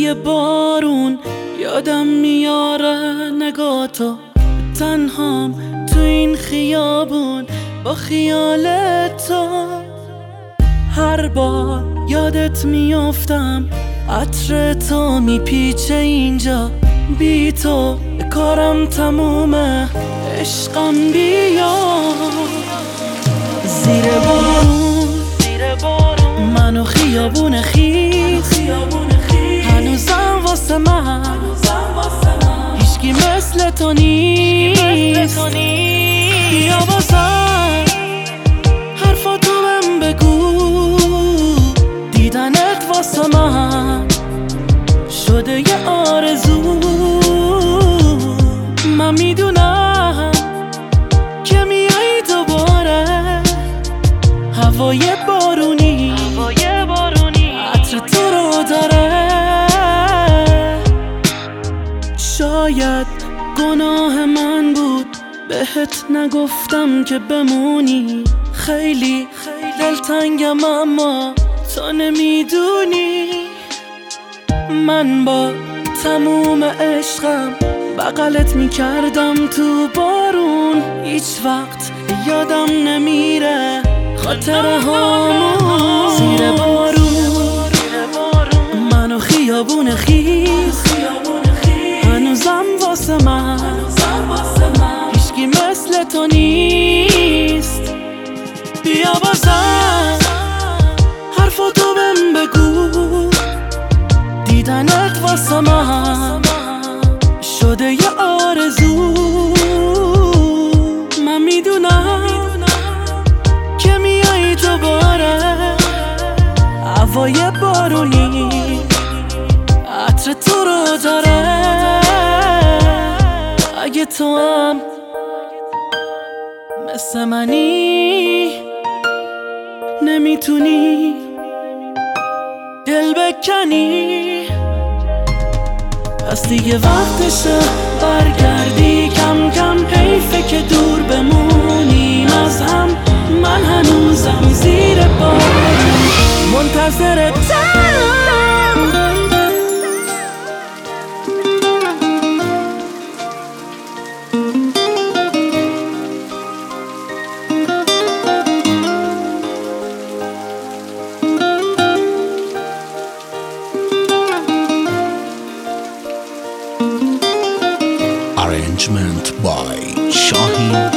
صدای بارون یادم میاره نگاتو، تنهام تو این خیابون با خیال تو. هر بار یادت میافتم، عطر تو میپیچه اینجا، بی تو کارم تمومه، عشقم بیا. زیر بارون منو خیابون خیس، هنوزم واسه من هیچکی مثل تو نیست. بیا بازم حرفاتو بهم بگو، دیدنت واسه من شده یه آرزو. من میدونم که میای دوباره، هوای بارونی عطر تو رو داره. شاید گناه من بود بهت نگفتم که بمونی، خیلی دلتنگم اما تو نمیدونی. من با تموم عشقم بغلت میکردم تو بارون، هیچ وقت یادم نمیره خاطره هامون. زیر بارون منو خیابون خیس، هنوزم واسه من هیچکی مثل تو نیست. بیا بازم حرفاتو بهم بگو، دیدنت واسه من شده یه آرزو. من میدونم که میای دوباره، هوای بارونی عطر تو رو داره. اگه تو هم مثل منی نمیتونی دل بکنی، پس دیگه وقتشه برگردی کم کم. حیفه که دور بمونیم از هم، من هنوزم زیر بارون منتظرتم. Arrangement by Shahin